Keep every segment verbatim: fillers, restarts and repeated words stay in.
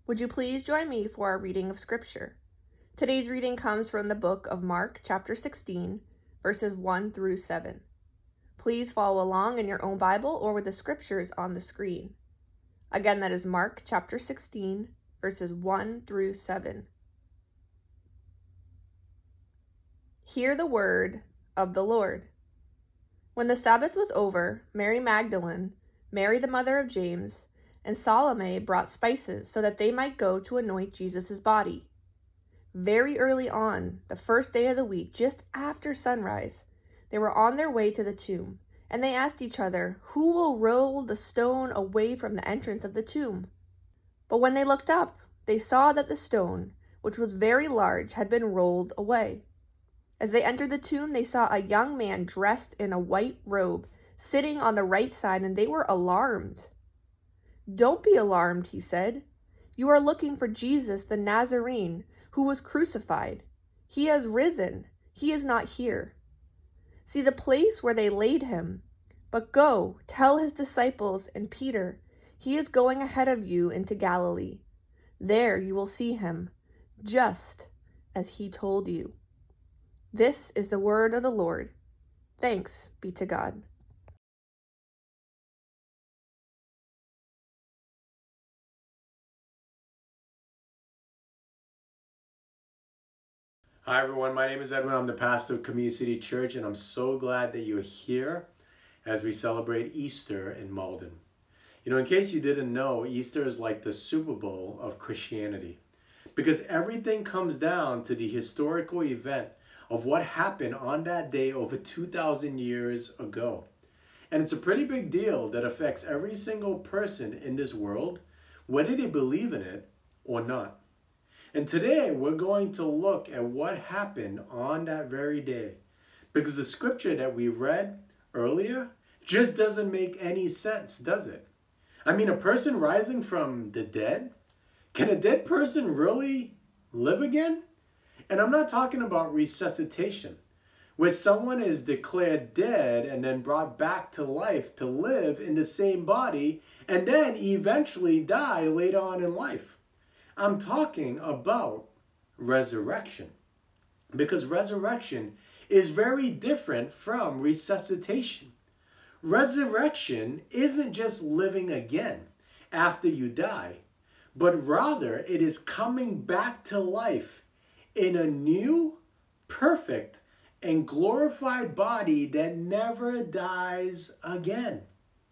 Would you please join me for our reading of Scripture? Today's reading comes from the book of Mark, chapter sixteen, verses one through seven. Please follow along in your own Bible or with the Scriptures on the screen. Again, that is Mark, chapter sixteen, verses one through seven. Hear the word of the Lord. When the Sabbath was over, Mary Magdalene, Mary the mother of James, and Salome brought spices so that they might go to anoint Jesus' body. Very early on, the first day of the week, just after sunrise, they were on their way to the tomb, and they asked each other, "Who will roll the stone away from the entrance of the tomb?" But when they looked up, they saw that the stone, which was very large, had been rolled away. As they entered the tomb, they saw a young man dressed in a white robe, sitting on the right side, and they were alarmed. "Don't be alarmed," he said. "You are looking for Jesus the Nazarene, who was crucified. He has risen. He is not here. See the place where they laid him. But go, tell his disciples and Peter, he is going ahead of you into Galilee. There you will see him, just as he told you." This is the word of the Lord. Thanks be to God. Hi everyone, my name is Edwin. I'm the pastor of Community City Church, and I'm so glad that you're here as we celebrate Easter in Malden. You know, in case you didn't know, Easter is like the Super Bowl of Christianity, because everything comes down to the historical event of what happened on that day over two thousand years ago. And it's a pretty big deal that affects every single person in this world, whether they believe in it or not. And today we're going to look at what happened on that very day, because the scripture that we read earlier just doesn't make any sense, does it? I mean, a person rising from the dead? Can a dead person really live again? And I'm not talking about resuscitation, where someone is declared dead and then brought back to life to live in the same body and then eventually die later on in life. I'm talking about resurrection, because resurrection is very different from resuscitation. Resurrection isn't just living again after you die, but rather it is coming back to life in a new, perfect, and glorified body that never dies again.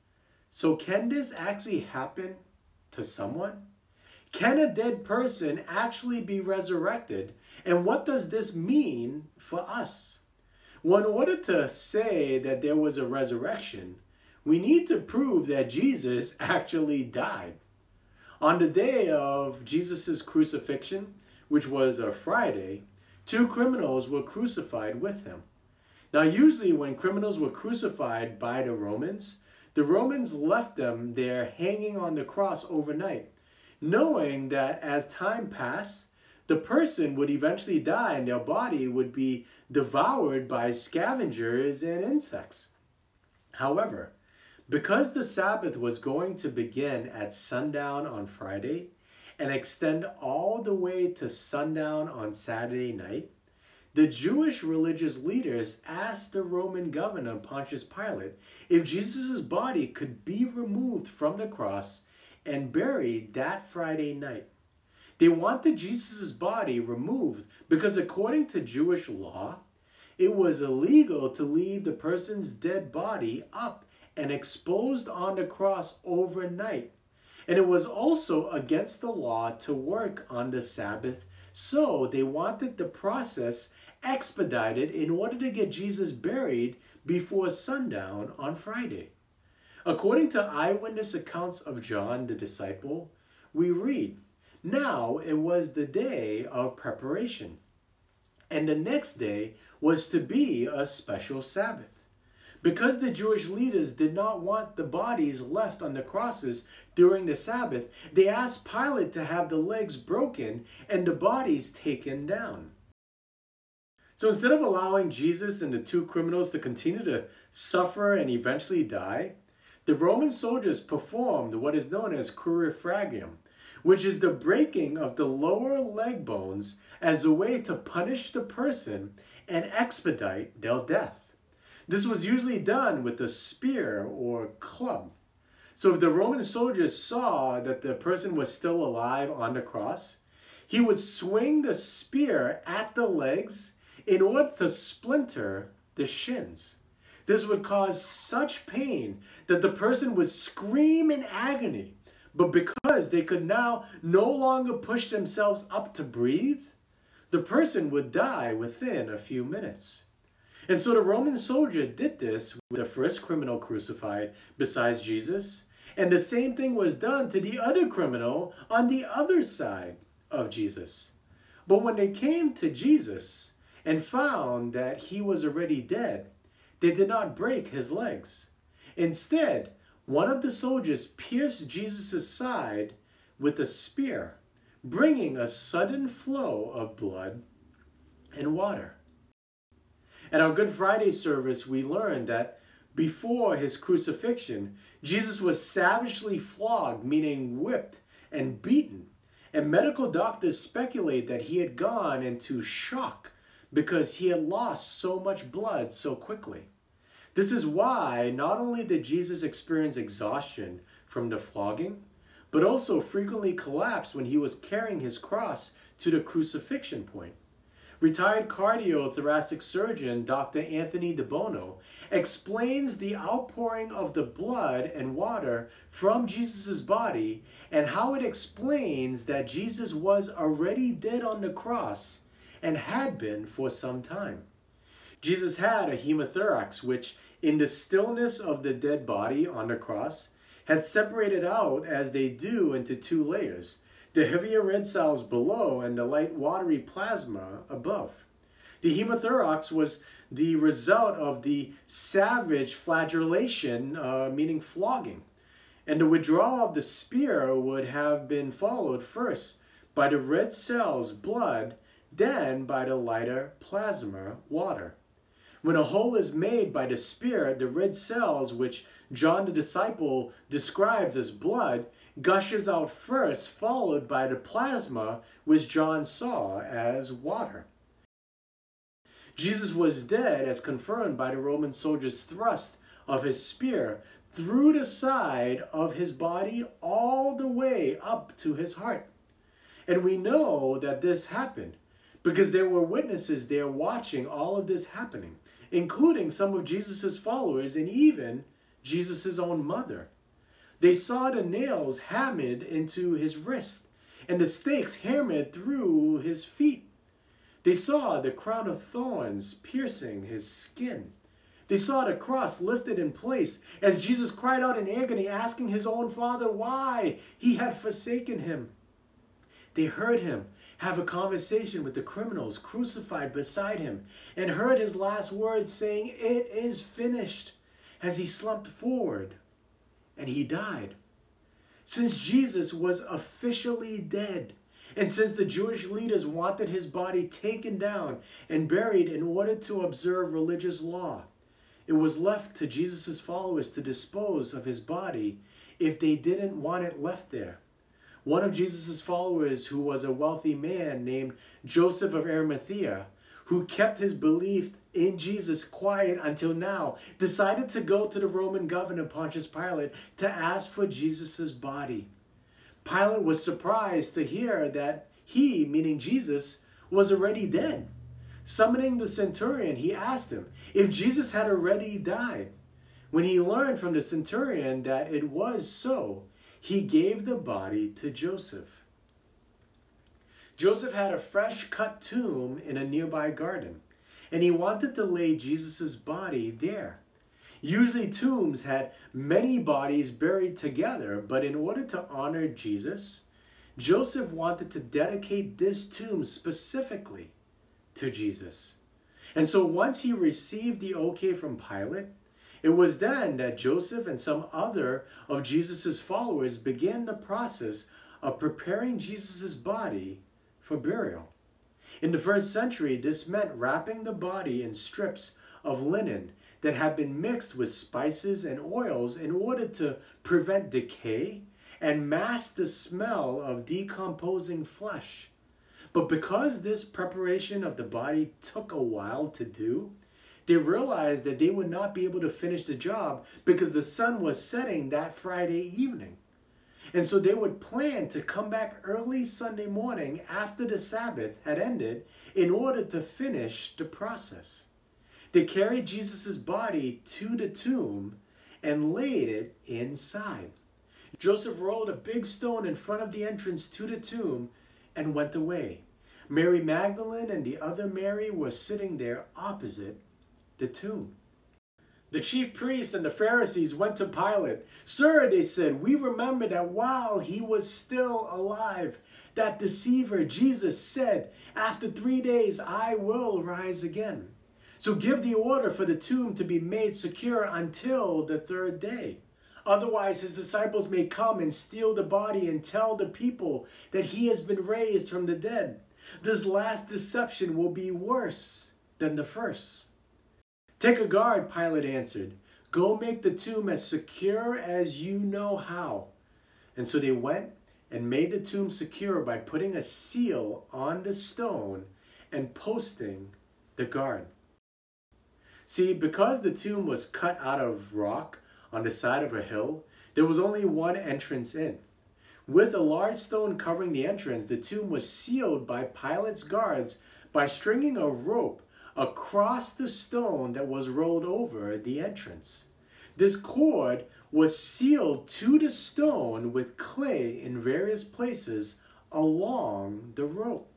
So can this actually happen to someone? Can a dead person actually be resurrected? And what does this mean for us? Well, in order to say that there was a resurrection, we need to prove that Jesus actually died. On the day of Jesus' crucifixion, which was a Friday, two criminals were crucified with him. Now, usually when criminals were crucified by the Romans, the Romans left them there hanging on the cross overnight, knowing that as time passed, the person would eventually die and their body would be devoured by scavengers and insects. However, because the Sabbath was going to begin at sundown on Friday and extend all the way to sundown on Saturday night, the Jewish religious leaders asked the Roman governor Pontius Pilate if Jesus' body could be removed from the cross and buried that Friday night. They wanted Jesus' body removed because according to Jewish law, it was illegal to leave the person's dead body up and exposed on the cross overnight. And it was also against the law to work on the Sabbath, so they wanted the process expedited in order to get Jesus buried before sundown on Friday. According to eyewitness accounts of John the disciple, we read, "Now it was the day of preparation, and the next day was to be a special Sabbath. Because the Jewish leaders did not want the bodies left on the crosses during the Sabbath, they asked Pilate to have the legs broken and the bodies taken down." So instead of allowing Jesus and the two criminals to continue to suffer and eventually die, the Roman soldiers performed what is known as crurifragium, which is the breaking of the lower leg bones as a way to punish the person and expedite their death. This was usually done with a spear or club. So if the Roman soldiers saw that the person was still alive on the cross, he would swing the spear at the legs in order to splinter the shins. This would cause such pain that the person would scream in agony. But because they could now no longer push themselves up to breathe, the person would die within a few minutes. And so the Roman soldier did this with the first criminal crucified besides Jesus. And the same thing was done to the other criminal on the other side of Jesus. But when they came to Jesus and found that he was already dead, they did not break his legs. Instead, one of the soldiers pierced Jesus' side with a spear, bringing a sudden flow of blood and water. At our Good Friday service, we learned that before his crucifixion, Jesus was savagely flogged, meaning whipped and beaten. And medical doctors speculate that he had gone into shock because he had lost so much blood so quickly. This is why not only did Jesus experience exhaustion from the flogging, but also frequently collapsed when he was carrying his cross to the crucifixion point. Retired cardiothoracic surgeon Doctor Anthony DeBono explains the outpouring of the blood and water from Jesus' body and how it explains that Jesus was already dead on the cross and had been for some time. Jesus had a hemothorax, which in the stillness of the dead body on the cross had separated out as they do into two layers, the heavier red cells below and the light watery plasma above. The hemothorax was the result of the savage flagellation, uh, meaning flogging. And the withdrawal of the spear would have been followed first by the red cells, blood, then by the lighter plasma, water. When a hole is made by the spear, the red cells, which John the disciple describes as blood, gushes out first, followed by the plasma, which John saw as water. Jesus was dead as confirmed by the Roman soldier's thrust of his spear through the side of his body all the way up to his heart. And we know that this happened because there were witnesses there watching all of this happening, including some of Jesus' followers and even Jesus' own mother. They saw the nails hammered into his wrist and the stakes hammered through his feet. They saw the crown of thorns piercing his skin. They saw the cross lifted in place as Jesus cried out in agony, asking his own Father why he had forsaken him. They heard him have a conversation with the criminals crucified beside him and heard his last words saying, "It is finished," as he slumped forward and he died. Since Jesus was officially dead, and since the Jewish leaders wanted his body taken down and buried in order to observe religious law, it was left to Jesus' followers to dispose of his body if they didn't want it left there. One of Jesus' followers, who was a wealthy man named Joseph of Arimathea, who kept his belief in Jesus quiet until now, decided to go to the Roman governor Pontius Pilate to ask for Jesus' body. Pilate was surprised to hear that he, meaning Jesus, was already dead. Summoning the centurion, he asked him if Jesus had already died. When he learned from the centurion that it was so, he gave the body to Joseph. Joseph had a fresh cut tomb in a nearby garden, and he wanted to lay Jesus' body there. Usually tombs had many bodies buried together, but in order to honor Jesus, Joseph wanted to dedicate this tomb specifically to Jesus. And so once he received the okay from Pilate, it was then that Joseph and some other of Jesus' followers began the process of preparing Jesus' body for burial. In the first century, this meant wrapping the body in strips of linen that had been mixed with spices and oils in order to prevent decay and masked the smell of decomposing flesh. But because this preparation of the body took a while to do, they realized that they would not be able to finish the job because the sun was setting that Friday evening. And so they would plan to come back early Sunday morning after the Sabbath had ended in order to finish the process. They carried Jesus' body to the tomb and laid it inside. Joseph rolled a big stone in front of the entrance to the tomb and went away. Mary Magdalene and the other Mary were sitting there opposite the tomb. The chief priests and the Pharisees went to Pilate. "Sir," they said, "we remember that while he was still alive, that deceiver Jesus said, 'After three days I will rise again.' So give the order for the tomb to be made secure until the third day. Otherwise his disciples may come and steal the body and tell the people that he has been raised from the dead. This last deception will be worse than the first." "Take a guard," Pilate answered. "Go make the tomb as secure as you know how." And so they went and made the tomb secure by putting a seal on the stone and posting the guard. See, because the tomb was cut out of rock on the side of a hill, there was only one entrance in. With a large stone covering the entrance, the tomb was sealed by Pilate's guards by stringing a rope across the stone that was rolled over the entrance. This cord was sealed to the stone with clay in various places along the rope.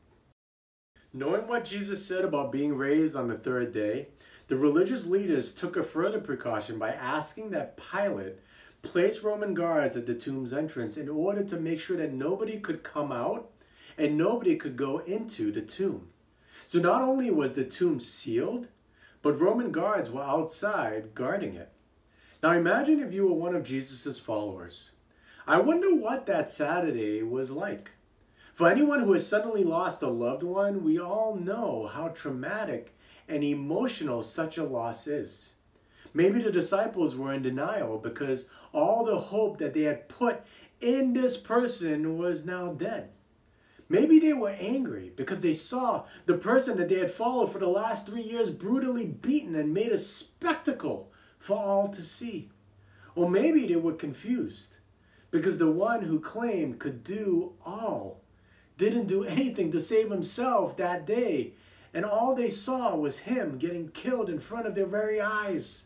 Knowing what Jesus said about being raised on the third day, the religious leaders took a further precaution by asking that Pilate place Roman guards at the tomb's entrance in order to make sure that nobody could come out and nobody could go into the tomb. So not only was the tomb sealed, but Roman guards were outside guarding it. Now imagine if you were one of Jesus' followers. I wonder what that Saturday was like. For anyone who has suddenly lost a loved one, we all know how traumatic and emotional such a loss is. Maybe the disciples were in denial because all the hope that they had put in this person was now dead. Maybe they were angry because they saw the person that they had followed for the last three years brutally beaten and made a spectacle for all to see. Or maybe they were confused because the one who claimed could do all didn't do anything to save himself that day, and all they saw was him getting killed in front of their very eyes.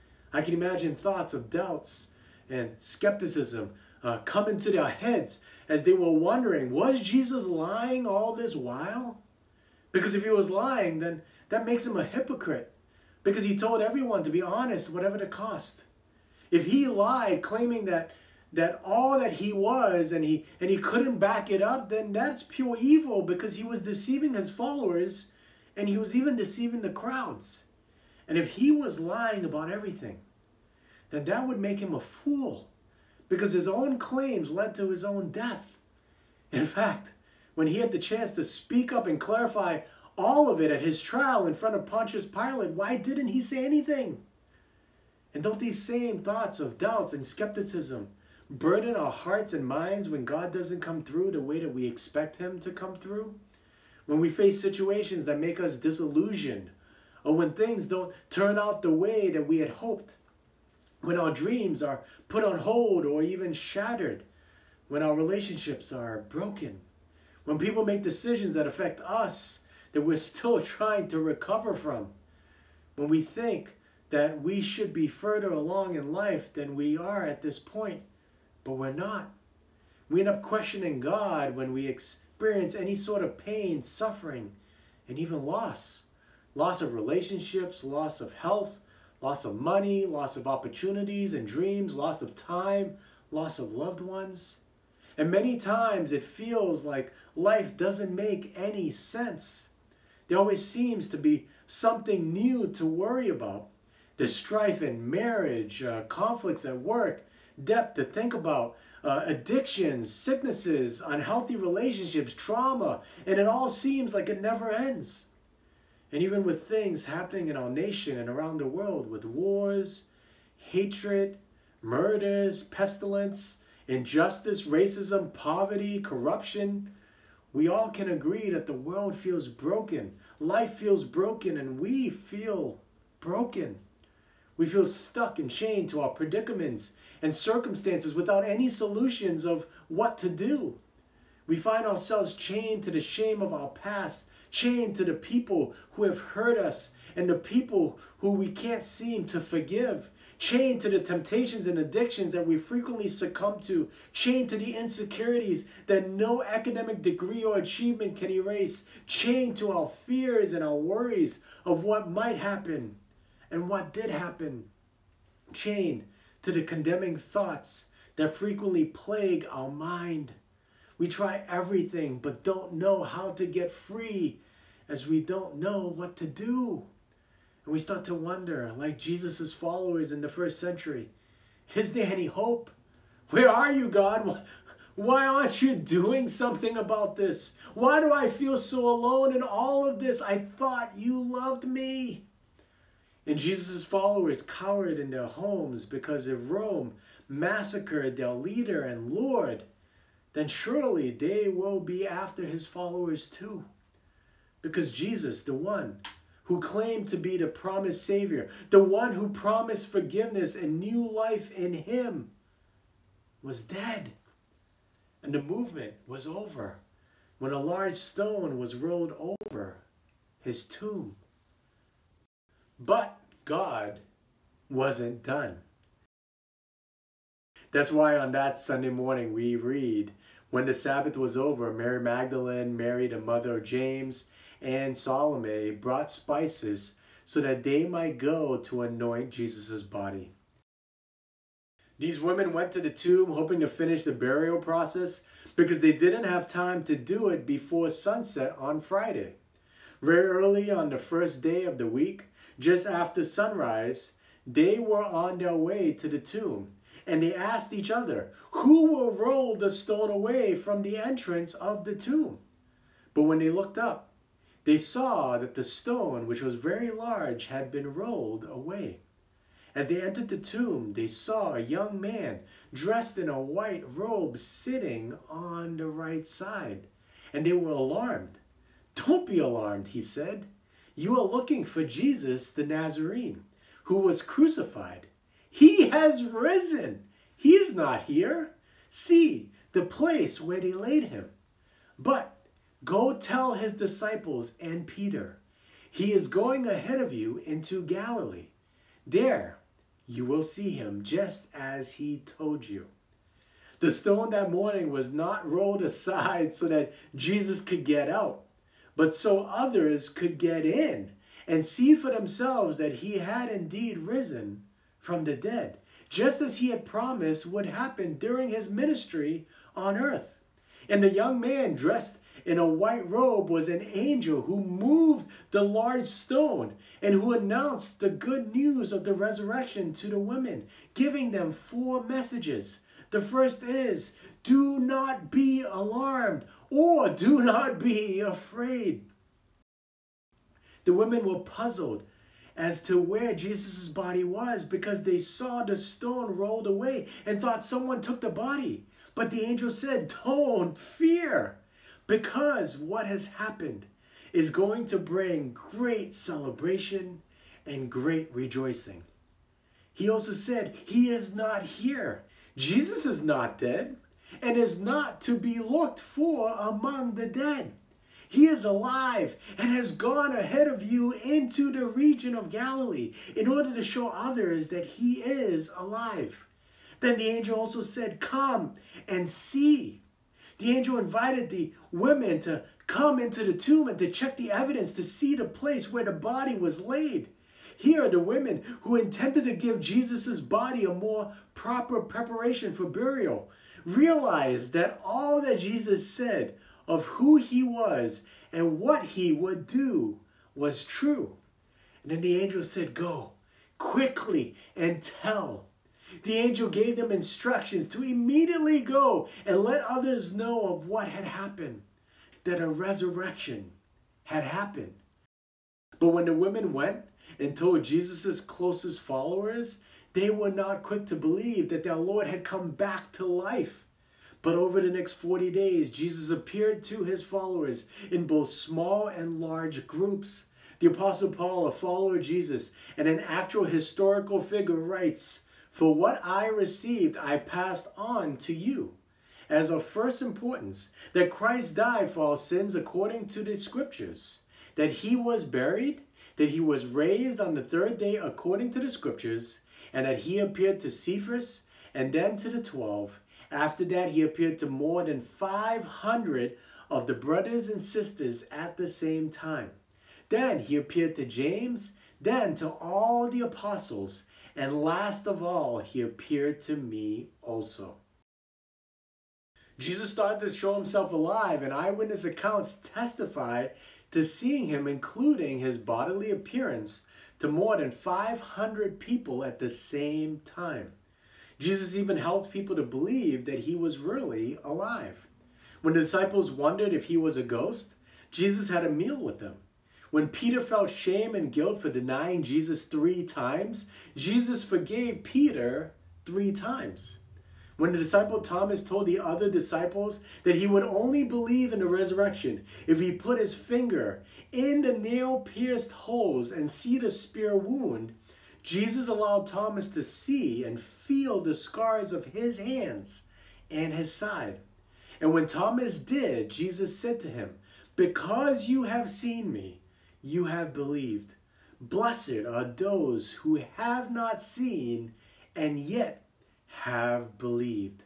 I can imagine thoughts of doubts and skepticism uh, come into their heads as they were wondering, was Jesus lying all this while? Because if he was lying, then that makes him a hypocrite, because he told everyone to be honest, whatever the cost. If he lied, claiming that that all that he was and he and he couldn't back it up, then that's pure evil, because he was deceiving his followers and he was even deceiving the crowds. And if he was lying about everything, then that would make him a fool, because his own claims led to his own death. In fact, when he had the chance to speak up and clarify all of it at his trial in front of Pontius Pilate, why didn't he say anything? And don't these same thoughts of doubts and skepticism burden our hearts and minds when God doesn't come through the way that we expect him to come through? When we face situations that make us disillusioned, or when things don't turn out the way that we had hoped, when our dreams are put on hold or even shattered, when our relationships are broken, when people make decisions that affect us that we're still trying to recover from, when we think that we should be further along in life than we are at this point, but we're not. We end up questioning God when we experience any sort of pain, suffering, and even loss. Loss of relationships, loss of health, loss of money, loss of opportunities and dreams, loss of time, loss of loved ones. And many times it feels like life doesn't make any sense. There always seems to be something new to worry about. There's strife in marriage, uh, conflicts at work, debt to think about, uh, addictions, sicknesses, unhealthy relationships, trauma, and it all seems like it never ends. And even with things happening in our nation and around the world, with wars, hatred, murders, pestilence, Injustice, racism, poverty, corruption. We all can agree that the world feels broken. Life feels broken, and we feel broken. We feel stuck and chained to our predicaments and circumstances without any solutions of what to do. We find ourselves chained to the shame of our past, chained to the people who have hurt us and the people who we can't seem to forgive, chained to the temptations and addictions that we frequently succumb to, chained to the insecurities that no academic degree or achievement can erase, chained to our fears and our worries of what might happen and what did happen, chained to the condemning thoughts that frequently plague our mind. We try everything but don't know how to get free, as we don't know what to do. And we start to wonder, like Jesus' followers in the first century, is there any hope? Where are you, God? Why aren't you doing something about this? Why do I feel so alone in all of this? I thought you loved me. And Jesus' followers cowered in their homes because if Rome massacred their leader and Lord, then surely they will be after his followers too. Because Jesus, the one who claimed to be the promised Savior, the one who promised forgiveness and new life in him, was dead. And the movement was over when a large stone was rolled over his tomb. But God wasn't done. That's why on that Sunday morning we read, when the Sabbath was over, Mary Magdalene, Mary the mother of James, and Salome brought spices so that they might go to anoint Jesus' body. These women went to the tomb hoping to finish the burial process because they didn't have time to do it before sunset on Friday. Very early on the first day of the week, just after sunrise, they were on their way to the tomb, and they asked each other, who will roll the stone away from the entrance of the tomb? But when they looked up, they saw that the stone, which was very large, had been rolled away. As they entered the tomb, they saw a young man dressed in a white robe sitting on the right side, and they were alarmed. Don't be alarmed, he said. You are looking for Jesus the Nazarene, who was crucified. He has risen. He is not here. See the place where they laid him. But go tell his disciples and Peter, he is going ahead of you into Galilee. There you will see him just as he told you. The stone that morning was not rolled aside so that Jesus could get out, but so others could get in and see for themselves that he had indeed risen from the dead, just as he had promised would happen during his ministry on earth. And the young man dressed in a white robe was an angel who moved the large stone and who announced the good news of the resurrection to the women, giving them four messages. The first is, do not be alarmed, or do not be afraid. The women were puzzled as to where Jesus' body was because they saw the stone rolled away and thought someone took the body. But the angel said, don't fear, because what has happened is going to bring great celebration and great rejoicing. He also said, he is not here. Jesus is not dead and is not to be looked for among the dead. He is alive and has gone ahead of you into the region of Galilee in order to show others that he is alive. Then the angel also said, come and see. The angel invited the women to come into the tomb and to check the evidence to see the place where the body was laid. Here are the women who intended to give Jesus' body a more proper preparation for burial. Realize that all that Jesus said of who he was and what he would do was true. And then the angel said, go quickly and tell. The angel gave them instructions to immediately go and let others know of what had happened, that a resurrection had happened. But when the women went and told Jesus' closest followers, They were not quick to believe that their Lord had come back to life. But over the next forty days, Jesus appeared to his followers in both small and large groups. The Apostle Paul, a follower of Jesus and an actual historical figure, writes, "For what I received, I passed on to you, as of first importance, that Christ died for our sins according to the Scriptures, that he was buried, that he was raised on the third day according to the Scriptures, and that he appeared to Cephas and then to the twelve. After that, he appeared to more than five hundred of the brothers and sisters at the same time. Then he appeared to James, then to all the apostles, and last of all, he appeared to me also." Jesus started to show himself alive, and eyewitness accounts testify to seeing him, including his bodily appearance, to more than five hundred people at the same time. Jesus even helped people to believe that he was really alive. When the disciples wondered if he was a ghost, Jesus had a meal with them. When Peter felt shame and guilt for denying Jesus three times, Jesus forgave Peter three times. When the disciple Thomas told the other disciples that he would only believe in the resurrection if he put his finger in the nail-pierced holes and see the spear wound, Jesus allowed Thomas to see and feel the scars of his hands and his side. And when Thomas did, Jesus said to him, "Because you have seen me, you have believed. Blessed are those who have not seen and yet have believed."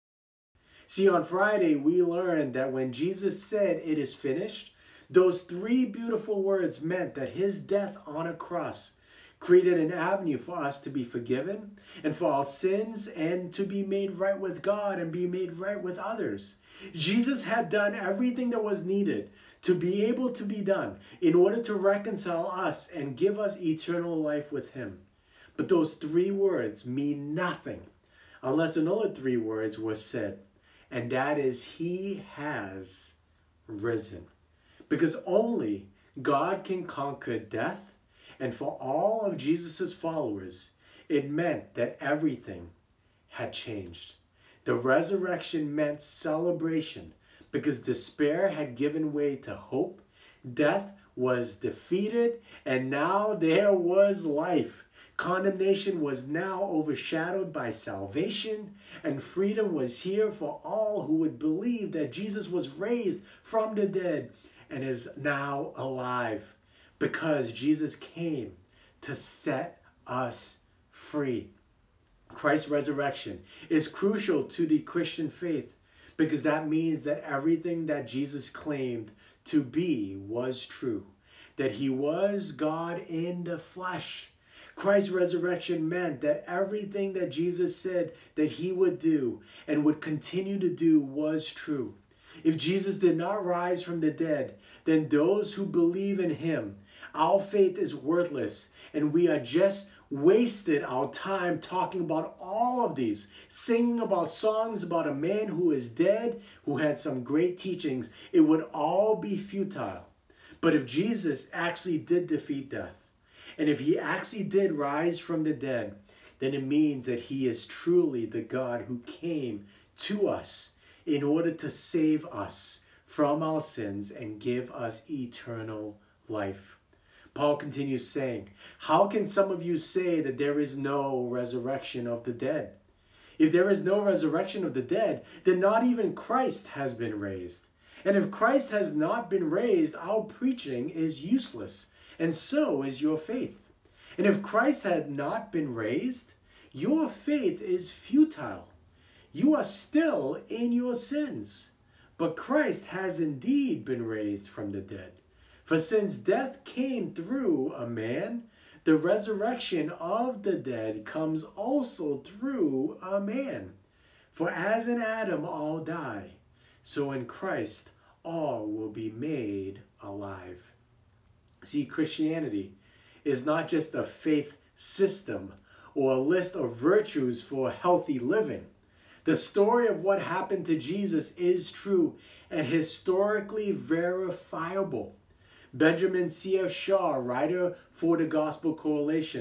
See, on Friday, we learned that when Jesus said, "It is finished," those three beautiful words meant that his death on a cross created an avenue for us to be forgiven and for our sins and to be made right with God and be made right with others. Jesus had done everything that was needed to be able to be done in order to reconcile us and give us eternal life with him. But those three words mean nothing unless another three words were said, and that is, he has risen. Because only God can conquer death, and for all of Jesus' followers, it meant that everything had changed. The resurrection meant celebration because despair had given way to hope, death was defeated, and now there was life. Condemnation was now overshadowed by salvation, and freedom was here for all who would believe that Jesus was raised from the dead and is now alive, because Jesus came to set us free. Christ's resurrection is crucial to the Christian faith because that means that everything that Jesus claimed to be was true, that he was God in the flesh. Christ's resurrection meant that everything that Jesus said that he would do and would continue to do was true. If Jesus did not rise from the dead, then those who believe in him, our faith is worthless, and we are just wasted our time talking about all of these, singing about songs about a man who is dead, who had some great teachings. It would all be futile. But if Jesus actually did defeat death, and if he actually did rise from the dead, then it means that he is truly the God who came to us in order to save us from our sins and give us eternal life. Paul continues saying, "How can some of you say that there is no resurrection of the dead? If there is no resurrection of the dead, then not even Christ has been raised. And if Christ has not been raised, our preaching is useless, and so is your faith. And if Christ had not been raised, your faith is futile. You are still in your sins. But Christ has indeed been raised from the dead. For since death came through a man, the resurrection of the dead comes also through a man. For as in Adam all die, so in Christ all will be made alive." See, Christianity is not just a faith system or a list of virtues for healthy living. The story of what happened to Jesus is true and historically verifiable. Benjamin C F Shaw, writer for the Gospel Coalition,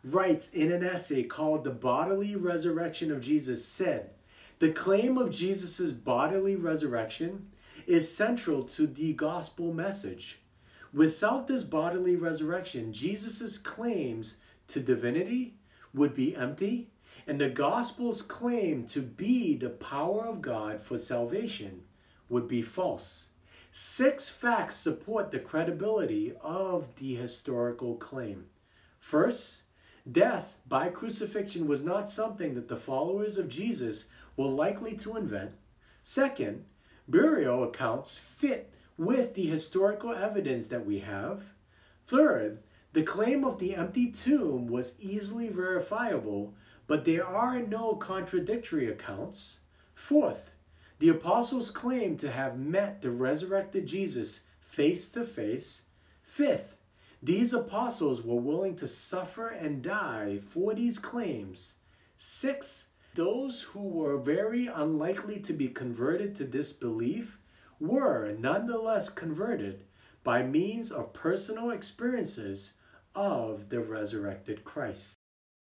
writes in an essay called The Bodily Resurrection of Jesus, said, "The claim of Jesus' bodily resurrection is central to the gospel message. Without this bodily resurrection, Jesus' claims to divinity would be empty, and the gospel's claim to be the power of God for salvation would be false." Six facts support the credibility of the historical claim. First, death by crucifixion was not something that the followers of Jesus were likely to invent. Second, burial accounts fit with the historical evidence that we have. Third, the claim of the empty tomb was easily verifiable, but there are no contradictory accounts. Fourth, the apostles claim to have met the resurrected Jesus face to face. Fifth, these apostles were willing to suffer and die for these claims. Sixth, those who were very unlikely to be converted to this belief were nonetheless converted by means of personal experiences of the resurrected Christ.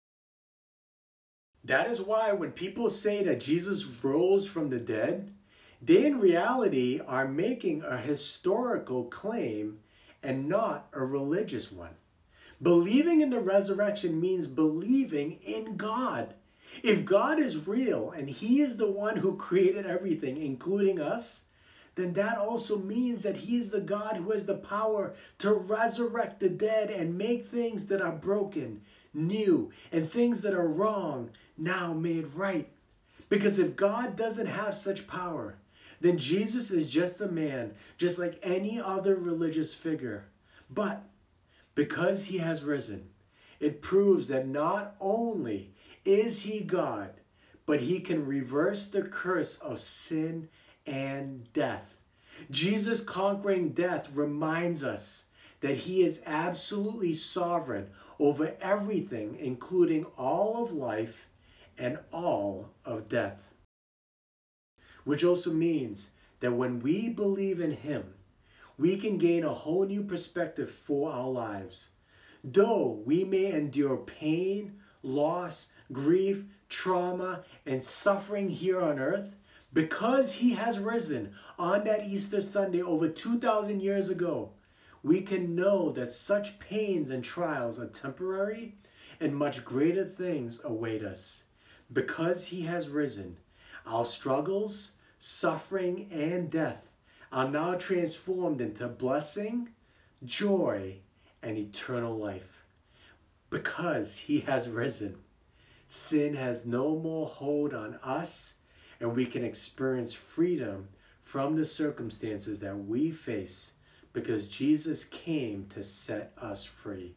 That is why when people say that Jesus rose from the dead, they in reality are making a historical claim and not a religious one. Believing in the resurrection means believing in God. If God is real and He is the one who created everything, including us, then that also means that He is the God who has the power to resurrect the dead and make things that are broken new and things that are wrong now made right. Because if God doesn't have such power, then Jesus is just a man, just like any other religious figure. But because He has risen, it proves that not only is He God, but He can reverse the curse of sin and death. Jesus conquering death reminds us that He is absolutely sovereign over everything, including all of life and all of death. Which also means that when we believe in Him, we can gain a whole new perspective for our lives. Though we may endure pain, loss, grief, trauma, and suffering here on earth, because He has risen on that Easter Sunday over two thousand years ago, we can know that such pains and trials are temporary and much greater things await us. Because He has risen, our struggles, suffering, and death are now transformed into blessing, joy, and eternal life. Because He has risen, sin has no more hold on us, and we can experience freedom from the circumstances that we face because Jesus came to set us free.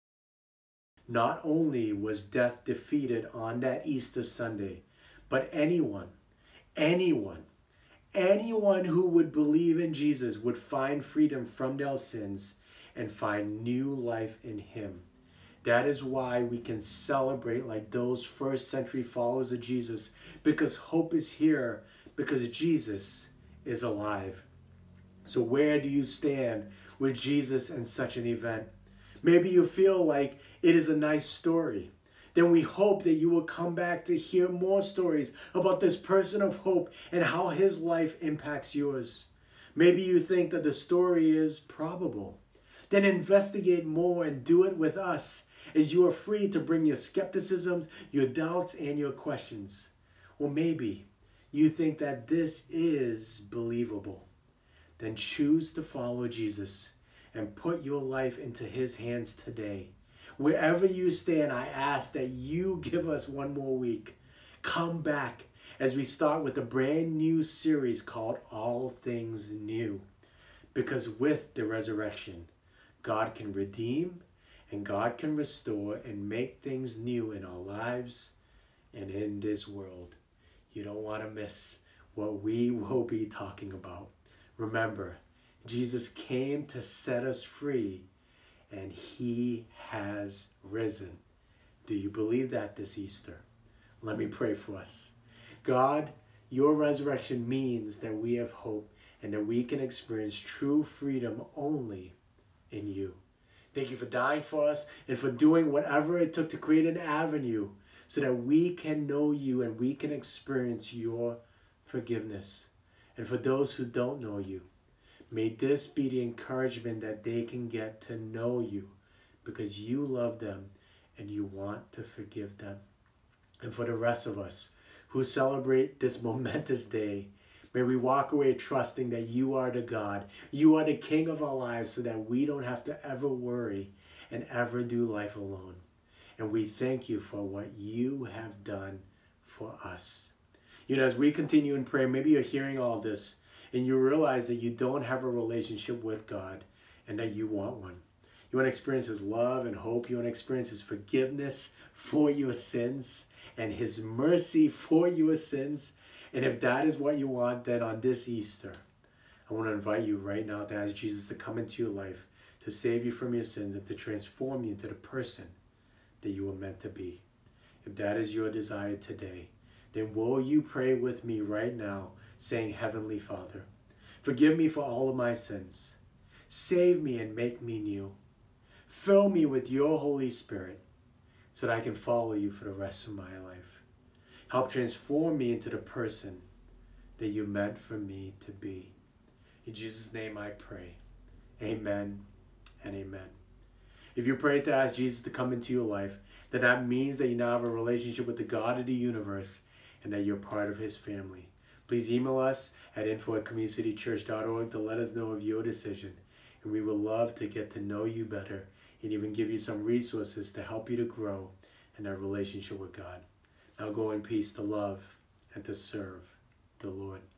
Not only was death defeated on that Easter Sunday, but anyone, anyone, anyone who would believe in Jesus would find freedom from their sins and find new life in Him. That is why we can celebrate like those first century followers of Jesus, because hope is here, because Jesus is alive. So where do you stand with Jesus in such an event? Maybe you feel like it is a nice story. Then we hope that you will come back to hear more stories about this person of hope and how his life impacts yours. Maybe you think that the story is probable. Then investigate more and do it with us, as you are free to bring your skepticisms, your doubts, and your questions. Or maybe you think that this is believable. Then choose to follow Jesus and put your life into His hands today. Wherever you stand, I ask that you give us one more week. Come back as we start with a brand new series called All Things New. Because with the resurrection, God can redeem and God can restore and make things new in our lives and in this world. You don't want to miss what we will be talking about. Remember, Jesus came to set us free, and He has risen. Do you believe that this Easter? Let me pray for us. God, your resurrection means that we have hope and that we can experience true freedom only in you. Thank you for dying for us and for doing whatever it took to create an avenue so that we can know you and we can experience your forgiveness. And for those who don't know you, may this be the encouragement that they can get to know you because you love them and you want to forgive them. And for the rest of us who celebrate this momentous day, may we walk away trusting that you are the God, you are the King of our lives, so that we don't have to ever worry and ever do life alone. And we thank you for what you have done for us. You know, as we continue in prayer, maybe you're hearing all this and you realize that you don't have a relationship with God and that you want one. You want to experience his love and hope. You want to experience his forgiveness for your sins and his mercy for your sins. And if that is what you want, then on this Easter, I want to invite you right now to ask Jesus to come into your life, to save you from your sins and to transform you into the person that you were meant to be. If that is your desire today, then will you pray with me right now, saying, Heavenly Father, forgive me for all of my sins. Save me and make me new. Fill me with your Holy Spirit so that I can follow you for the rest of my life. Help transform me into the person that you meant for me to be. In Jesus' name I pray. Amen and amen. If you pray to ask Jesus to come into your life, then that means that you now have a relationship with the God of the universe and that you're part of his family. Please email us at info at community city church dot org to let us know of your decision. And we would love to get to know you better and even give you some resources to help you to grow in that relationship with God. Now go in peace to love and to serve the Lord.